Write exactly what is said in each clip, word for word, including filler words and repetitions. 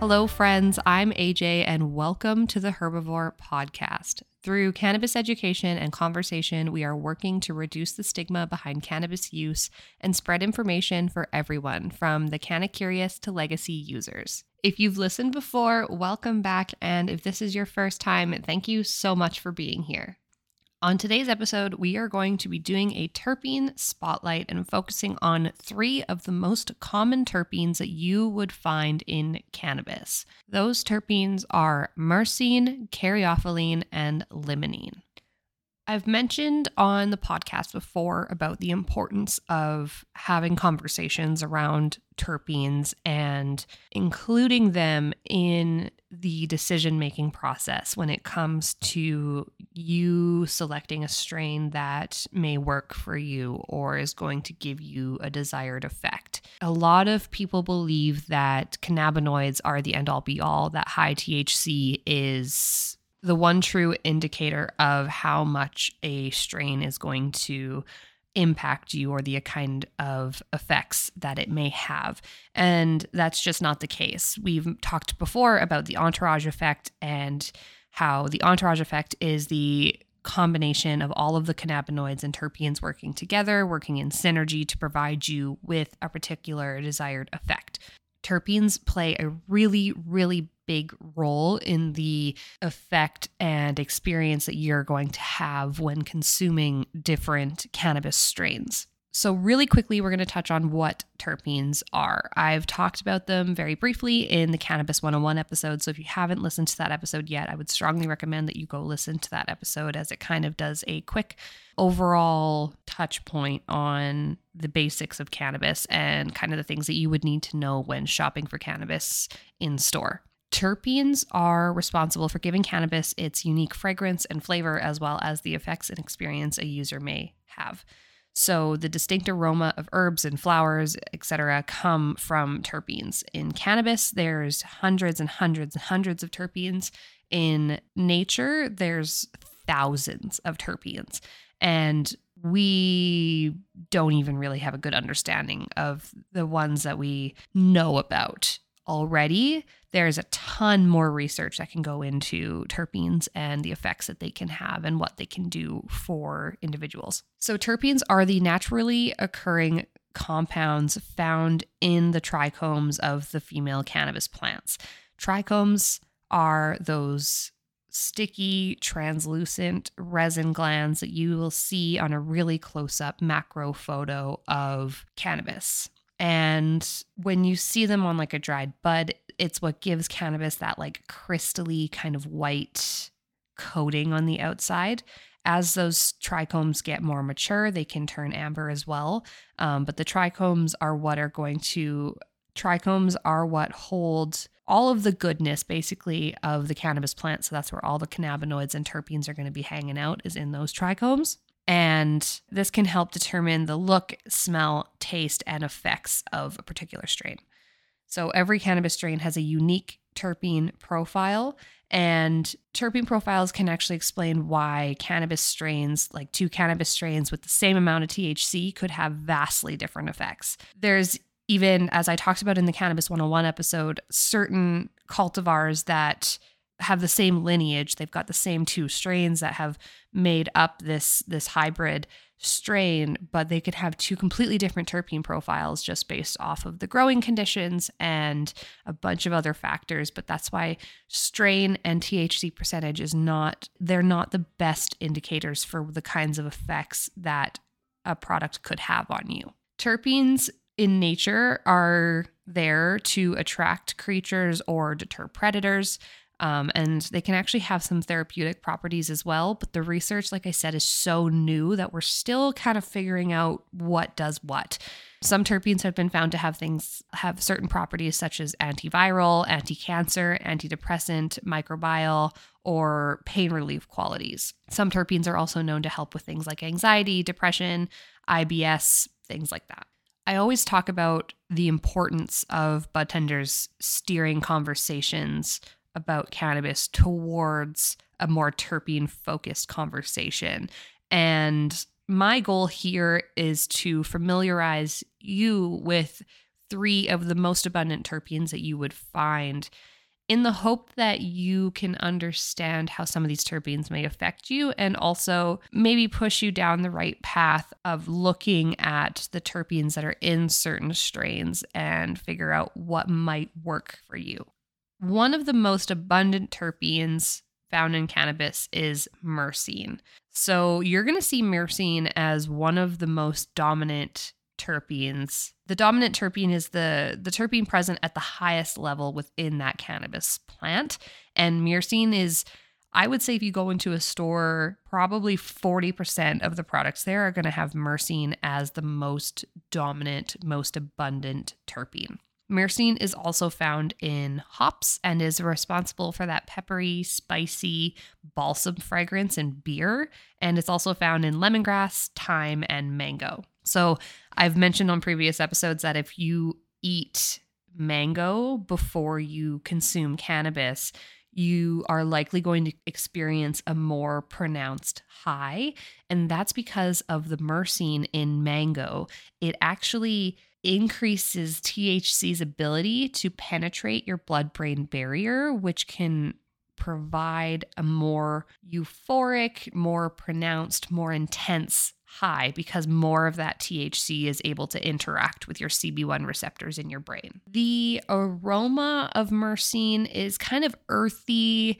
Hello, friends. I'm A J, and welcome to the Herbivore Podcast. Through cannabis education and conversation, we are working to reduce the stigma behind cannabis use and spread information for everyone, from the canna-curious to legacy users. If you've listened before, welcome back, and if this is your first time, thank you so much for being here. On today's episode, we are going to be doing a terpene spotlight and focusing on three of the most common terpenes that you would find in cannabis. Those terpenes are myrcene, caryophyllene, and limonene. I've mentioned on the podcast before about the importance of having conversations around terpenes and including them in the decision-making process when it comes to you selecting a strain that may work for you or is going to give you a desired effect. A lot of people believe that cannabinoids are the end-all be-all, that high T H C is the one true indicator of how much a strain is going to impact you or the kind of effects that it may have. And that's just not the case. We've talked before about the entourage effect and how the entourage effect is the combination of all of the cannabinoids and terpenes working together, working in synergy to provide you with a particular desired effect. Terpenes play a really, really big role in the effect and experience that you're going to have when consuming different cannabis strains. So really quickly, we're going to touch on what terpenes are. I've talked about them very briefly in the Cannabis one oh one episode, so if you haven't listened to that episode yet, I would strongly recommend that you go listen to that episode, as it kind of does a quick overall touch point on the basics of cannabis and kind of the things that you would need to know when shopping for cannabis in store. Terpenes are responsible for giving cannabis its unique fragrance and flavor, as well as the effects and experience a user may have. So the distinct aroma of herbs and flowers, et cetera, come from terpenes. In cannabis, there's hundreds and hundreds and hundreds of terpenes. In nature, there's thousands of terpenes. And we don't even really have a good understanding of the ones that we know about already. There's a ton more research that can go into terpenes and the effects that they can have and what they can do for individuals. So terpenes are the naturally occurring compounds found in the trichomes of the female cannabis plants. Trichomes are those sticky, translucent resin glands that you will see on a really close-up macro photo of cannabis. And when you see them on like a dried bud, it's what gives cannabis that like crystally kind of white coating on the outside. As those trichomes get more mature, they can turn amber as well. Um, but the trichomes are what are going to, trichomes are what hold all of the goodness basically of the cannabis plant. So that's where all the cannabinoids and terpenes are going to be hanging out, is in those trichomes. And this can help determine the look, smell, taste, and effects of a particular strain. So every cannabis strain has a unique terpene profile, and terpene profiles can actually explain why cannabis strains, like two cannabis strains with the same amount of T H C, could have vastly different effects. There's even, as I talked about in the Cannabis one oh one episode, certain cultivars that have the same lineage. They've got the same two strains that have made up this this hybrid strain, but they could have two completely different terpene profiles just based off of the growing conditions and a bunch of other factors. But that's why strain and T H C percentage is not, they're not the best indicators for the kinds of effects that a product could have on you. Terpenes in nature are there to attract creatures or deter predators. Um, and they can actually have some therapeutic properties as well. But the research, like I said, is so new that we're still kind of figuring out what does what. Some terpenes have been found to have things, have certain properties such as antiviral, anti-cancer, antidepressant, microbial, or pain relief qualities. Some terpenes are also known to help with things like anxiety, depression, I B S, things like that. I always talk about the importance of bud tenders steering conversations about cannabis towards a more terpene-focused conversation. And my goal here is to familiarize you with three of the most abundant terpenes that you would find in the hope that you can understand how some of these terpenes may affect you and also maybe push you down the right path of looking at the terpenes that are in certain strains and figure out what might work for you. One of the most abundant terpenes found in cannabis is myrcene. So you're going to see myrcene as one of the most dominant terpenes. The dominant terpene is the, the terpene present at the highest level within that cannabis plant. And myrcene is, I would say if you go into a store, probably forty percent of the products there are going to have myrcene as the most dominant, most abundant terpene. Myrcene is also found in hops and is responsible for that peppery, spicy balsam fragrance in beer. And it's also found in lemongrass, thyme, and mango. So I've mentioned on previous episodes that if you eat mango before you consume cannabis, you are likely going to experience a more pronounced high. And that's because of the myrcene in mango. It actually increases T H C's ability to penetrate your blood-brain barrier, which can provide a more euphoric, more pronounced, more intense high because more of that T H C is able to interact with your C B one receptors in your brain. The aroma of myrcene is kind of earthy,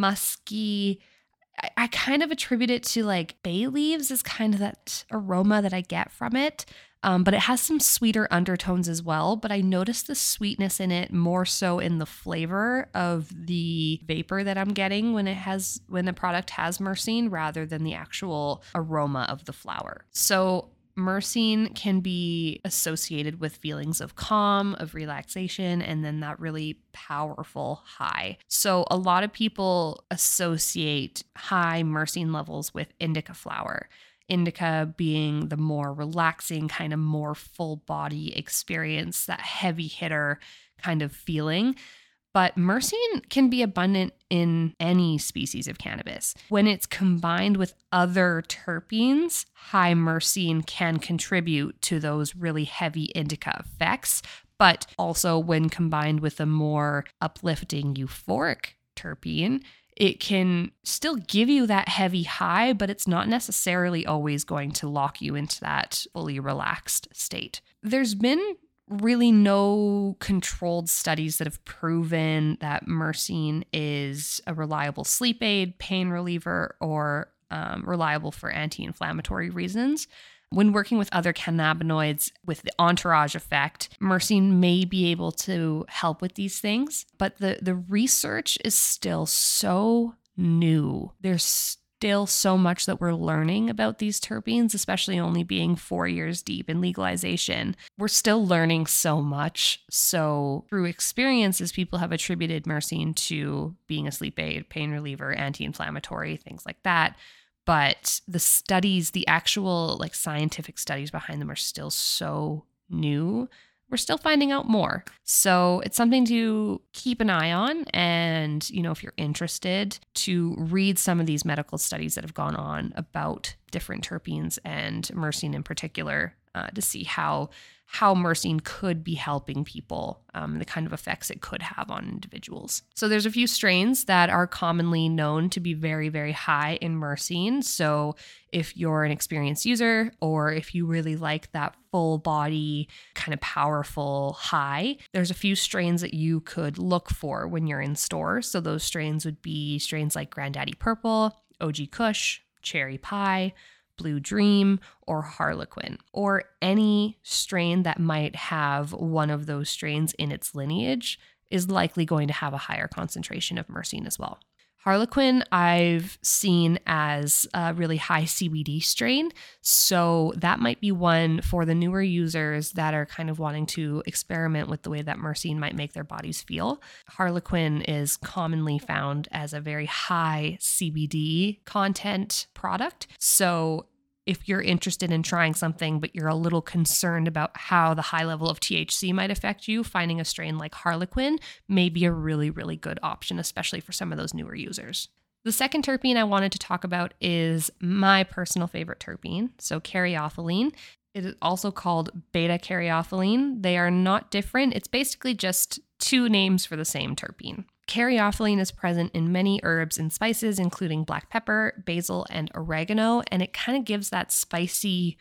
musky. I, I kind of attribute it to like bay leaves is kind of that aroma that I get from it. Um, but it has some sweeter undertones as well. But I noticed the sweetness in it more so in the flavor of the vapor that I'm getting when it has when the product has myrcene rather than the actual aroma of the flower. So myrcene can be associated with feelings of calm, of relaxation, and then that really powerful high. So a lot of people associate high myrcene levels with indica flower. Indica being the more relaxing, kind of more full body experience, that heavy hitter kind of feeling. But myrcene can be abundant in any species of cannabis. When it's combined with other terpenes, high myrcene can contribute to those really heavy indica effects. But also when combined with a more uplifting euphoric terpene, it can still give you that heavy high, but it's not necessarily always going to lock you into that fully relaxed state. There's been really no controlled studies that have proven that myrcene is a reliable sleep aid, pain reliever, or um, reliable for anti-inflammatory reasons. When working with other cannabinoids with the entourage effect, myrcene may be able to help with these things, but the, the research is still so new. There's still so much that we're learning about these terpenes, especially only being four years deep in legalization. We're still learning so much. So through experiences, people have attributed myrcene to being a sleep aid, pain reliever, anti-inflammatory, things like that. But the studies, the actual like scientific studies behind them are still so new. We're still finding out more. So it's something to keep an eye on. And, you know, if you're interested to read some of these medical studies that have gone on about different terpenes and myrcene in particular, uh, to see how how myrcene could be helping people, um, the kind of effects it could have on individuals. So there's a few strains that are commonly known to be very, very high in myrcene. So if you're an experienced user or if you really like that full body, kind of powerful high, there's a few strains that you could look for when you're in stores. So those strains would be strains like Granddaddy Purple, O G Kush, Cherry Pie, Blue Dream, or Harlequin, or any strain that might have one of those strains in its lineage is likely going to have a higher concentration of myrcene as well. Harlequin I've seen as a really high C B D strain, so that might be one for the newer users that are kind of wanting to experiment with the way that myrcene might make their bodies feel. Harlequin is commonly found as a very high C B D content product, so if you're interested in trying something, but you're a little concerned about how the high level of T H C might affect you, finding a strain like Harlequin may be a really, really good option, especially for some of those newer users. The second terpene I wanted to talk about is my personal favorite terpene, so caryophyllene. It is also called beta-caryophyllene. They are not different. It's basically just two names for the same terpene. Caryophyllene is present in many herbs and spices, including black pepper, basil, and oregano, and it kind of gives that spicy,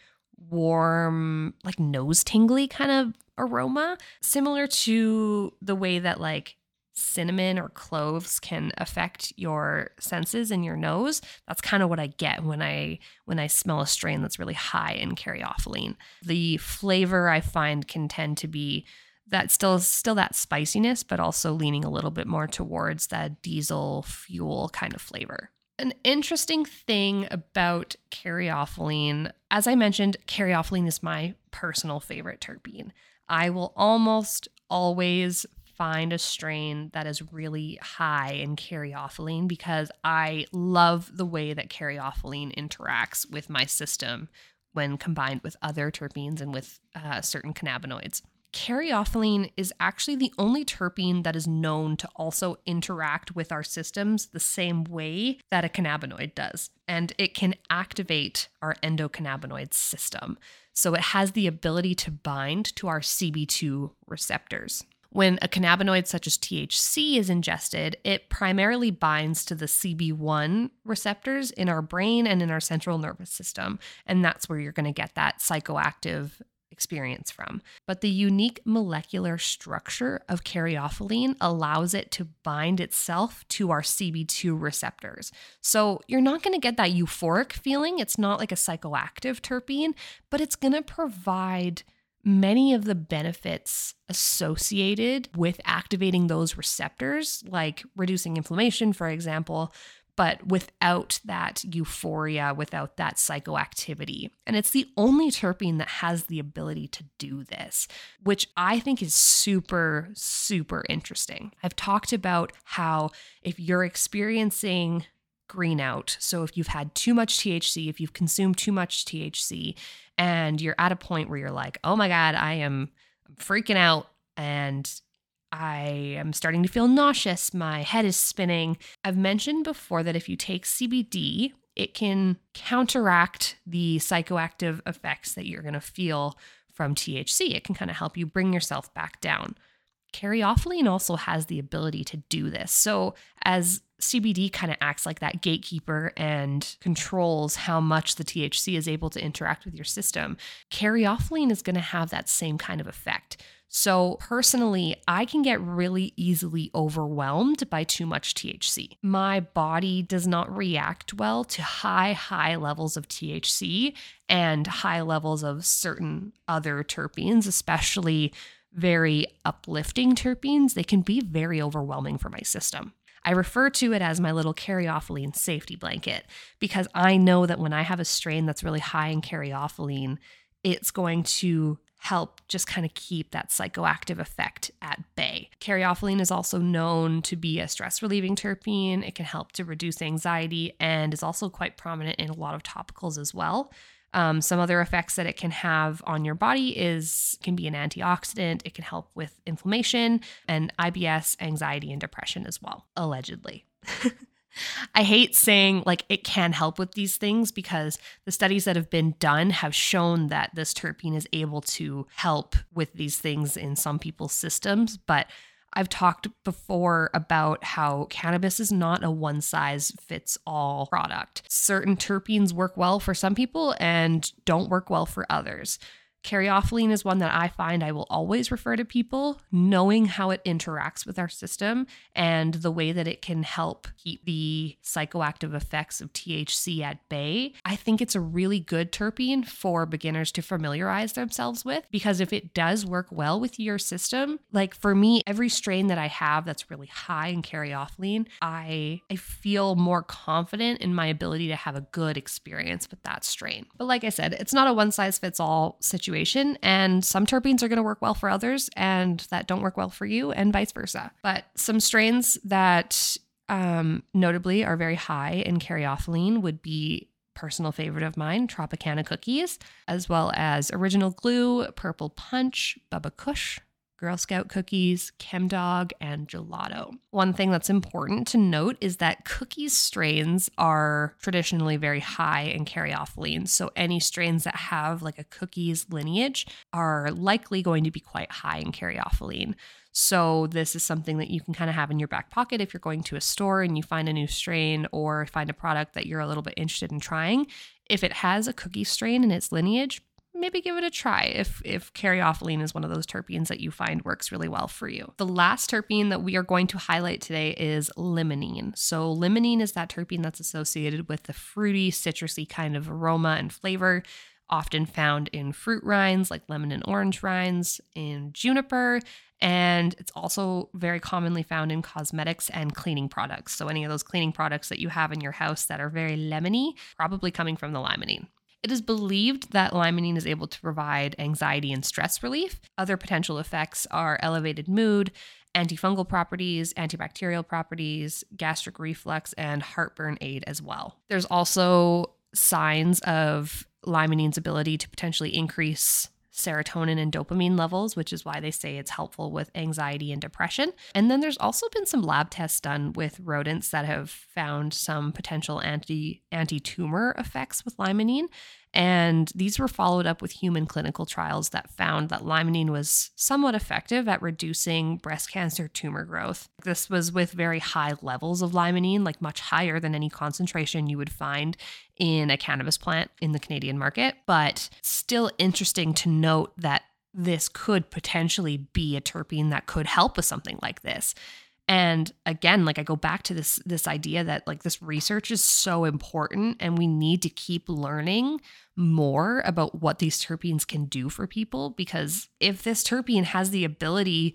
warm, like nose tingly kind of aroma, similar to the way that like cinnamon or cloves can affect your senses in your nose. That's kind of what I get when I when I smell a strain that's really high in caryophyllene. The flavor I find can tend to be that still still that spiciness, but also leaning a little bit more towards that diesel fuel kind of flavor. An interesting thing about caryophyllene, as I mentioned, caryophyllene is my personal favorite terpene. I will almost always find a strain that is really high in caryophyllene because I love the way that caryophyllene interacts with my system when combined with other terpenes and with uh, certain cannabinoids. Caryophyllene is actually the only terpene that is known to also interact with our systems the same way that a cannabinoid does. And it can activate our endocannabinoid system. So it has the ability to bind to our C B two receptors. When a cannabinoid such as T H C is ingested, it primarily binds to the C B one receptors in our brain and in our central nervous system. And that's where you're going to get that psychoactive experience from. But the unique molecular structure of caryophyllene allows it to bind itself to our C B two receptors. So you're not going to get that euphoric feeling. It's not like a psychoactive terpene, but it's going to provide many of the benefits associated with activating those receptors, like reducing inflammation, for example, but without that euphoria, without that psychoactivity. And it's the only terpene that has the ability to do this, which I think is super, super interesting. I've talked about how if you're experiencing green out, so if you've had too much T H C, if you've consumed too much T H C, and you're at a point where you're like, oh my God, I am freaking out and I am starting to feel nauseous. My head is spinning. I've mentioned before that if you take C B D, it can counteract the psychoactive effects that you're going to feel from T H C. It can kind of help you bring yourself back down. Caryophyllene also has the ability to do this. So as C B D kind of acts like that gatekeeper and controls how much the T H C is able to interact with your system, caryophyllene is going to have that same kind of effect. So personally, I can get really easily overwhelmed by too much T H C. My body does not react well to high, high levels of T H C and high levels of certain other terpenes, especially very uplifting terpenes. They can be very overwhelming for my system. I refer to it as my little caryophyllene safety blanket because I know that when I have a strain that's really high in caryophyllene, it's going to help just kind of keep that psychoactive effect at bay. Caryophyllene is also known to be a stress relieving terpene. It can help to reduce anxiety and is also quite prominent in a lot of topicals as well. Um, some other effects that it can have on your body is it can be an antioxidant. It can help with inflammation and I B S, anxiety, and depression as well, allegedly. I hate saying like it can help with these things because the studies that have been done have shown that this terpene is able to help with these things in some people's systems. But I've talked before about how cannabis is not a one-size-fits-all product. Certain terpenes work well for some people and don't work well for others. Caryophyllene is one that I find I will always refer to people, knowing how it interacts with our system and the way that it can help keep the psychoactive effects of T H C at bay. I think it's a really good terpene for beginners to familiarize themselves with, because if it does work well with your system, like for me, every strain that I have that's really high in caryophyllene, I, I feel more confident in my ability to have a good experience with that strain. But like I said, it's not a one-size-fits-all situation. And some terpenes are going to work well for others and that don't work well for you and vice versa. But some strains that um, notably are very high in caryophyllene would be personal favorite of mine, Tropicana Cookies, as well as Original Glue, Purple Punch, Bubba Kush, Girl Scout cookies, Chemdog, and gelato. One thing that's important to note is that cookies strains are traditionally very high in caryophyllene. So any strains that have like a cookies lineage are likely going to be quite high in caryophyllene. So this is something that you can kind of have in your back pocket if you're going to a store and you find a new strain or find a product that you're a little bit interested in trying. If it has a cookie strain in its lineage, maybe give it a try if, if caryophyllene is one of those terpenes that you find works really well for you. The last terpene that we are going to highlight today is limonene. So limonene is that terpene that's associated with the fruity, citrusy kind of aroma and flavor, often found in fruit rinds like lemon and orange rinds, in juniper, and it's also very commonly found in cosmetics and cleaning products. So any of those cleaning products that you have in your house that are very lemony, probably coming from the limonene. It is believed that limonene is able to provide anxiety and stress relief. Other potential effects are elevated mood, antifungal properties, antibacterial properties, gastric reflux, and heartburn aid as well. There's also signs of limonene's ability to potentially increase serotonin and dopamine levels, which is why they say it's helpful with anxiety and depression. And then there's also been some lab tests done with rodents that have found some potential anti anti-tumor effects with limonene. And these were followed up with human clinical trials that found that limonene was somewhat effective at reducing breast cancer tumor growth. This was with very high levels of limonene, like much higher than any concentration you would find in a cannabis plant in the Canadian market. But still interesting to note that this could potentially be a terpene that could help with something like this. And again, like I go back to this, this idea that like this research is so important and we need to keep learning more about what these terpenes can do for people, because if this terpene has the ability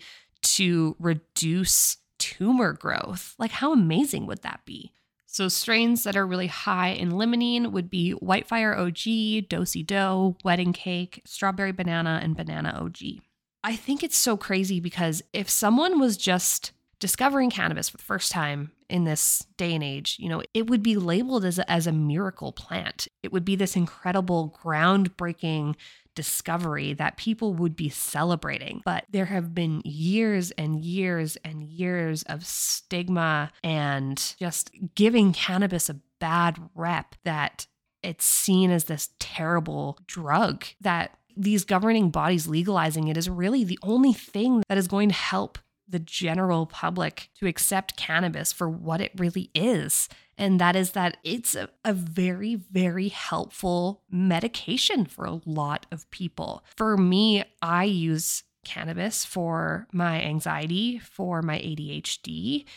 to reduce tumor growth, like how amazing would that be? So strains that are really high in limonene would be Whitefire O G, Do-si-do, Wedding Cake, Strawberry Banana, and Banana O G. I think it's so crazy because if someone was just discovering cannabis for the first time in this day and age, you know, it would be labeled as a, as a miracle plant. It would be this incredible, groundbreaking discovery that people would be celebrating. But there have been years and years and years of stigma and just giving cannabis a bad rep that it's seen as this terrible drug, that these governing bodies legalizing it is really the only thing that is going to help the general public to accept cannabis for what it really is. And that is that it's a, a very, very helpful medication for a lot of people. For me, I use cannabis for my anxiety, for my A D H D,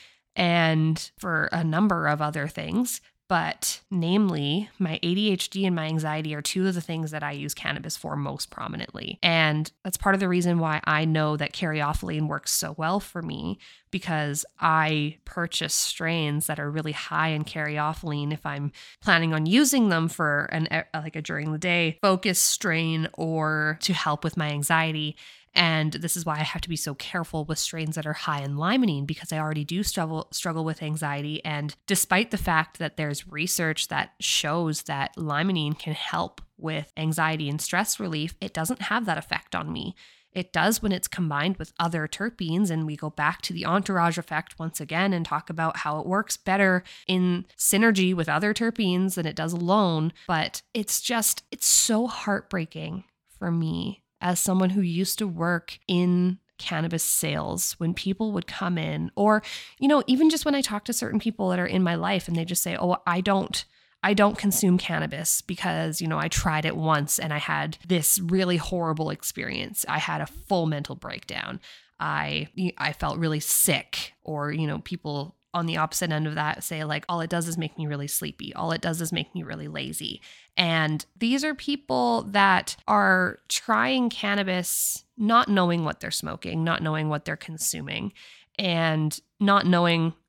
and for a number of other things. But namely, my A D H D and my anxiety are two of the things that I use cannabis for most prominently. And that's part of the reason why I know that caryophyllene works so well for me, because I purchase strains that are really high in caryophyllene if I'm planning on using them for an like a during the day focus strain or to help with my anxiety. And this is why I have to be so careful with strains that are high in limonene, because I already do struggle struggle with anxiety. And despite the fact that there's research that shows that limonene can help with anxiety and stress relief, it doesn't have that effect on me. It does when it's combined with other terpenes, and we go back to the entourage effect once again and talk about how it works better in synergy with other terpenes than it does alone. But it's just, it's so heartbreaking for me as someone who used to work in cannabis sales, when people would come in, or, you know, even just when I talk to certain people that are in my life and they just say, oh, I don't, I don't consume cannabis because, you know, I tried it once and I had this really horrible experience. I had a full mental breakdown. I, I felt really sick, or, you know, people on the opposite end of that say like, all it does is make me really sleepy. All it does is make me really lazy. And these are people that are trying cannabis, not knowing what they're smoking, not knowing what they're consuming, and not knowing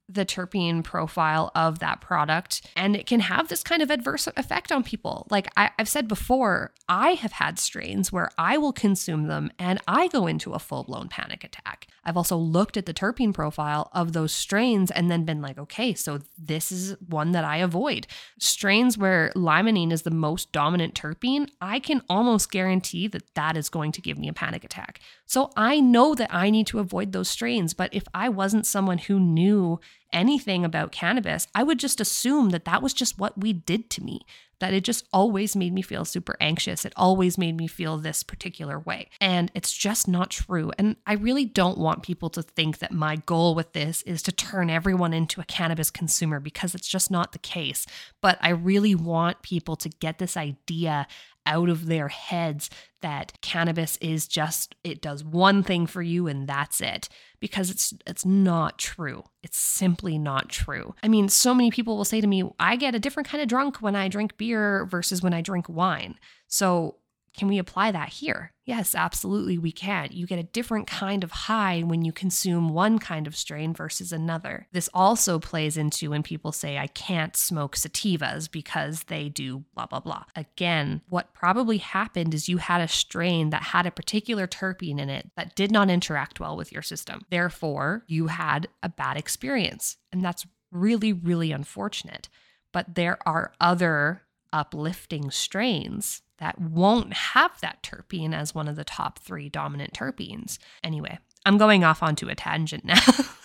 the terpene profile of that product, and it can have this kind of adverse effect on people. Like I, I've said before, I have had strains where I will consume them and I go into a full-blown panic attack. I've also looked at the terpene profile of those strains and then been like, okay, so this is one that I avoid. Strains where limonene is the most dominant terpene, I can almost guarantee that that is going to give me a panic attack. So I know that I need to avoid those strains, but if I wasn't someone who knew anything about cannabis, I would just assume that that was just what weed did to me, that it just always made me feel super anxious. It always made me feel this particular way. And it's just not true. And I really don't want people to think that my goal with this is to turn everyone into a cannabis consumer, because it's just not the case. But I really want people to get this idea out of their heads that cannabis is just, it does one thing for you and that's it, because it's it's not true. It's simply not true. I mean, so many people will say to me, I get a different kind of drunk when I drink beer versus when I drink wine. So can we apply that here? Yes, absolutely we can. You get a different kind of high when you consume one kind of strain versus another. This also plays into when people say, I can't smoke sativas because they do blah, blah, blah. Again, what probably happened is you had a strain that had a particular terpene in it that did not interact well with your system. Therefore, you had a bad experience. And that's really, really unfortunate. But there are other uplifting strains that won't have that terpene as one of the top three dominant terpenes. Anyway, I'm going off onto a tangent now.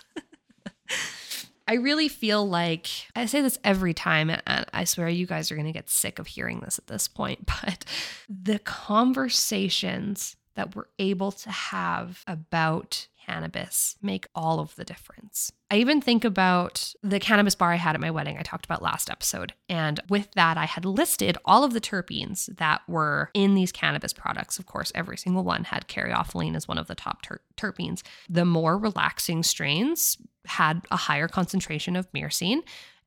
I really feel like, I say this every time, and I swear you guys are going to get sick of hearing this at this point, but the conversations that we're able to have about cannabis make all of the difference. I even think about the cannabis bar I had at my wedding I talked about last episode. And with that, I had listed all of the terpenes that were in these cannabis products. Of course, every single one had caryophyllene as one of the top ter- terpenes. The more relaxing strains had a higher concentration of myrcene.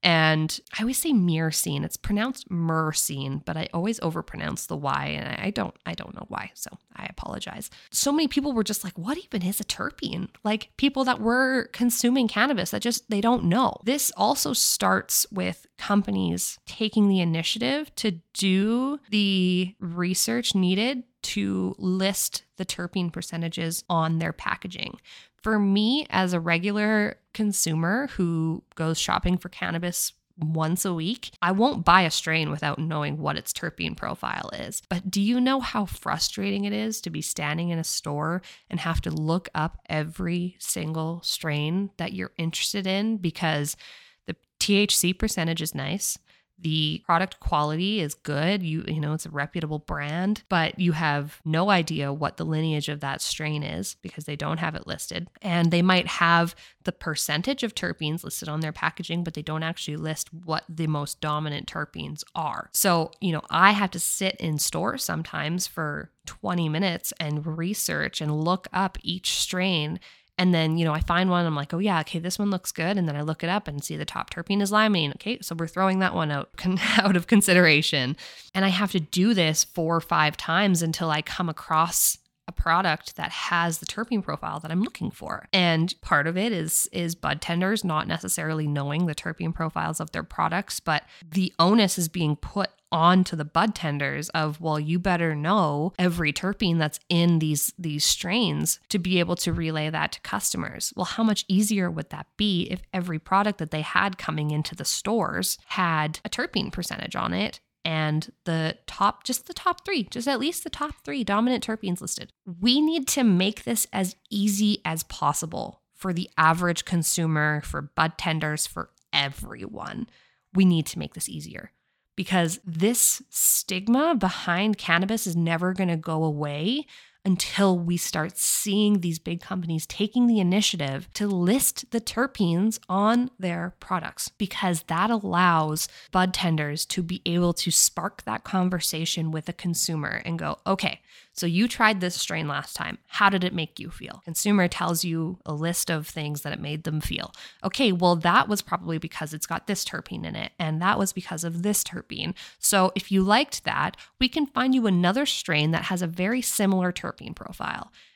And I always say myrcene. It's pronounced myrcene, but I always overpronounce the Y, and I don't I don't know why, so I apologize. So many people were just like, what even is a terpene? Like people that were consuming cannabis that just, they don't know. This also starts with companies taking the initiative to do the research needed to list the terpene percentages on their packaging. For me, as a regular consumer who goes shopping for cannabis once a week, I won't buy a strain without knowing what its terpene profile is. But do you know how frustrating it is to be standing in a store and have to look up every single strain that you're interested in because the T H C percentage is nice, the product quality is good, you you know, it's a reputable brand, but you have no idea what the lineage of that strain is because they don't have it listed. And they might have the percentage of terpenes listed on their packaging, but they don't actually list what the most dominant terpenes are. So, you know, I have to sit in stores sometimes for twenty minutes and research and look up each strain. And then, you know, I find one, I'm like, oh yeah, okay, this one looks good. And then I look it up and see the top terpene is limonene. Okay, so we're throwing that one out, out of consideration. And I have to do this four or five times until I come across a product that has the terpene profile that I'm looking for. And part of it is, is bud tenders not necessarily knowing the terpene profiles of their products, but the onus is being put onto the bud tenders of, well, you better know every terpene that's in these these strains to be able to relay that to customers. Well, how much easier would that be if every product that they had coming into the stores had a terpene percentage on it and the top, just the top three, just at least the top three dominant terpenes listed? We need to make this as easy as possible for the average consumer, for bud tenders, for everyone. We need to make this easier, because this stigma behind cannabis is never going to go away until we start seeing these big companies taking the initiative to list the terpenes on their products, because that allows bud tenders to be able to spark that conversation with a consumer and go, okay, so you tried this strain last time. How did it make you feel? Consumer tells you a list of things that it made them feel. Okay, well, that was probably because it's got this terpene in it, and that was because of this terpene. So if you liked that, we can find you another strain that has a very similar terpene profile.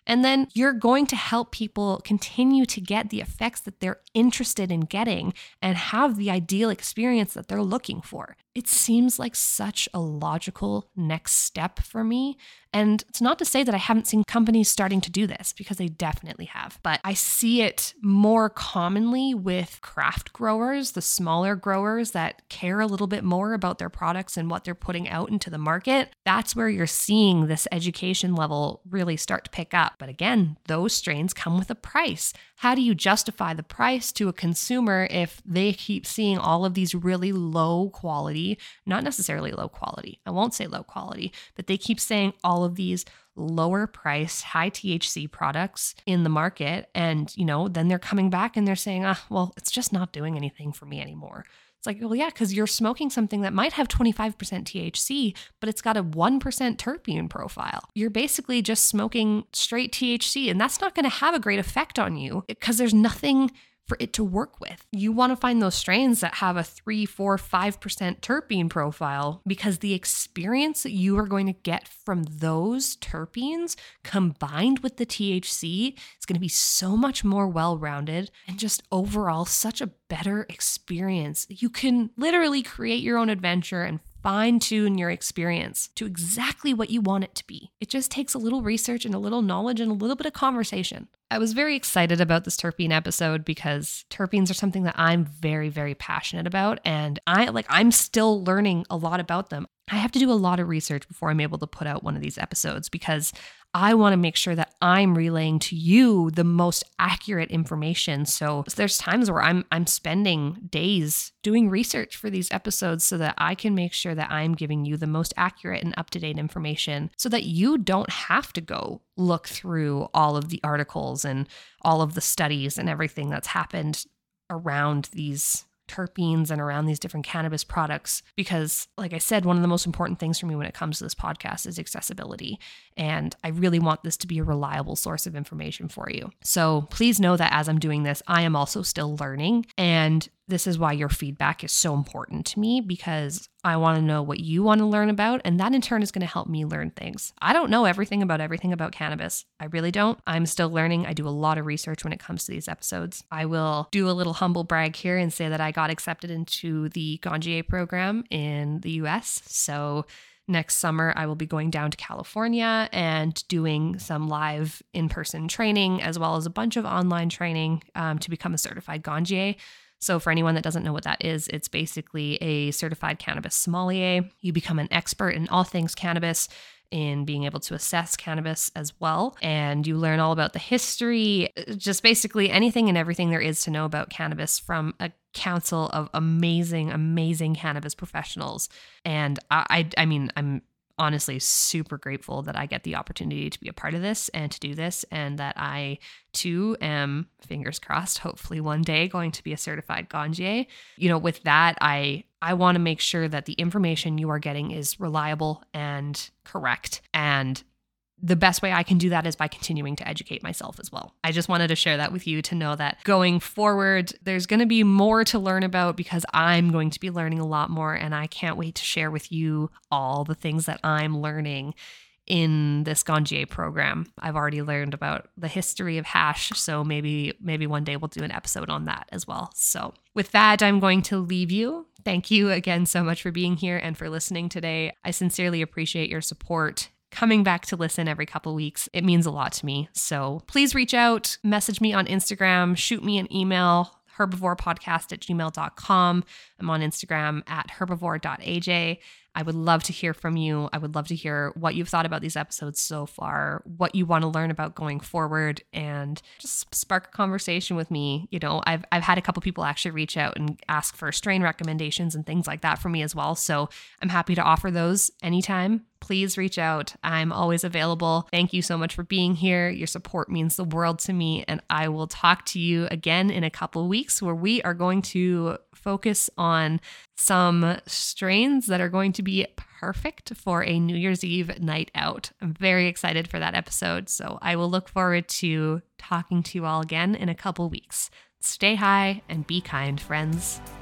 And then you're going to help people continue to get the effects that they're interested in getting and have the ideal experience that they're looking for. It seems like such a logical next step for me. And it's not to say that I haven't seen companies starting to do this, because they definitely have. But I see it more commonly with craft growers, the smaller growers that care a little bit more about their products and what they're putting out into the market. That's where you're seeing this education level really start to pick up. But again, those strains come with a price. How do you justify the price to a consumer if they keep seeing all of these really low quality, not necessarily low quality, I won't say low quality, but they keep saying all of these lower price, high T H C products in the market. And, you know, then they're coming back and they're saying, ah, well, it's just not doing anything for me anymore. It's like, well, yeah, because you're smoking something that might have twenty-five percent T H C, but it's got a one percent terpene profile. You're basically just smoking straight T H C, and that's not going to have a great effect on you because there's nothing for it to work with. You want to find those strains that have a three, four, five percent terpene profile, because the experience that you are going to get from those terpenes combined with the T H C is going to be so much more well-rounded and just overall such a better experience. You can literally create your own adventure and fine-tune your experience to exactly what you want it to be. It just takes a little research and a little knowledge and a little bit of conversation. I was very excited about this terpene episode because terpenes are something that I'm very, very passionate about, and I like I'm still learning a lot about them. I have to do a lot of research before I'm able to put out one of these episodes because I want to make sure that I'm relaying to you the most accurate information. So there's times where I'm I'm spending days doing research for these episodes so that I can make sure that I'm giving you the most accurate and up-to-date information so that you don't have to go look through all of the articles and all of the studies and everything that's happened around these terpenes and around these different cannabis products. Because like I said, one of the most important things for me when it comes to this podcast is accessibility. And I really want this to be a reliable source of information for you. So please know that as I'm doing this, I am also still learning. And this is why your feedback is so important to me, because I want to know what you want to learn about. And that in turn is going to help me learn things. I don't know everything about everything about cannabis. I really don't. I'm still learning. I do a lot of research when it comes to these episodes. I will do a little humble brag here and say that I got accepted into the Ganjier program in the U S. So next summer, I will be going down to California and doing some live in-person training, as well as a bunch of online training um, to become a certified Ganjier. So for anyone that doesn't know what that is, it's basically a certified cannabis sommelier. You become an expert in all things cannabis, in being able to assess cannabis as well. And you learn all about the history, just basically anything and everything there is to know about cannabis from a council of amazing, amazing cannabis professionals. And I, I, I mean, I'm honestly super grateful that I get the opportunity to be a part of this and to do this, and that I too am, fingers crossed, hopefully one day going to be a certified Ganjier. You know, with that, I I want to make sure that the information you are getting is reliable and correct. And the best way I can do that is by continuing to educate myself as well. I just wanted to share that with you to know that going forward, there's going to be more to learn about because I'm going to be learning a lot more, and I can't wait to share with you all the things that I'm learning in this Ganjier program. I've already learned about the history of hash, so maybe maybe one day we'll do an episode on that as well. So with that, I'm going to leave you. Thank you again so much for being here and for listening today. I sincerely appreciate your support. Coming back to listen every couple weeks. It means a lot to me. So please reach out, message me on Instagram, shoot me an email, herbivorepodcast at gmail dot com. I'm on Instagram at herbivore dot a j. I would love to hear from you. I would love to hear what you've thought about these episodes so far, what you want to learn about going forward, and just spark a conversation with me. You know, I've I've had a couple people actually reach out and ask for strain recommendations and things like that for me as well. So I'm happy to offer those anytime. Please reach out. I'm always available. Thank you so much for being here. Your support means the world to me, and I will talk to you again in a couple weeks where we are going to focus on some strains that are going to be perfect for a New Year's Eve night out. I'm very excited for that episode, so I will look forward to talking to you all again in a couple weeks. Stay high and be kind, friends.